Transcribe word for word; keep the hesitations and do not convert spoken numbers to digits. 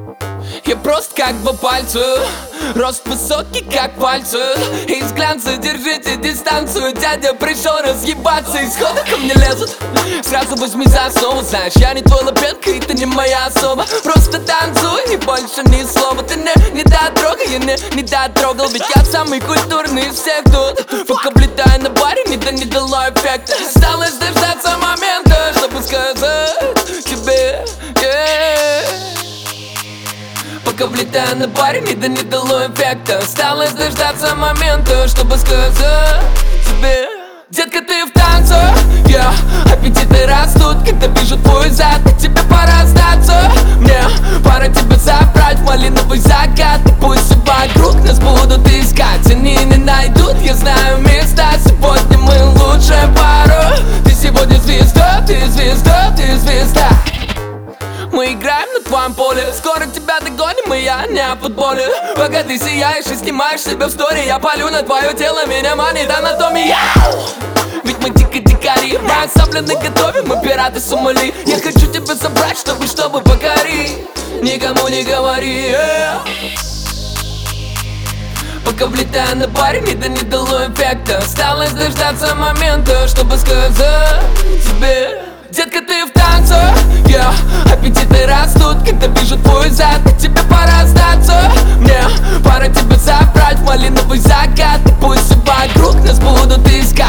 Я прост как два пальца, рост высокий как пальцы. Из глянца держите дистанцию. Дядя пришел разъебаться, и сходу ко мне лезут. Сразу возьми за основу, знаешь, я не твой лапенка, и ты не моя особа. Просто танцуй и больше ни слова. Ты не, не дотрогай, я не, не дотрогал. Ведь я самый культурный из всех тут. Пока влетаю на баре, не, да не дало эффекта. Осталось дождаться момента, чтобы сказать тебе, yeah. Пока влетаю на баре, не, да не дало эффекта. Осталось дождаться момента, чтобы сказать тебе: детка, ты в танце, yeah. Аппетиты растут, когда вижу твой зад. И тебе пора сдаться, мне пора тебя забрать в малиновый закат. И пусть все вокруг нас будут искать, они не найдут, я знаю места. Сегодня мы лучшая пара. Ты сегодня звезда, ты звезда, ты звезда. Мы играем на твоем поле, скоро тебя догоним, и я не о футболе. Пока ты сияешь и снимаешь себя в сторе, я палю на твое тело, меня манит анатомия. Ведь мы дико дикари, моя сабля наготове, мы пираты Сомали. Я хочу тебя забрать, чтобы, чтобы покорить. Никому не говори, yeah. Пока влетаю на баре, не, да не дало эффекта. Осталось дождаться момента, чтобы сказать тебе: детка, ты в танце, yeah. Аппетиты растут, когда вижу твой зад. И тебе пора сдаться, мне пора тебя забрать в малиновый закат. И пусть все вокруг нас будут искать,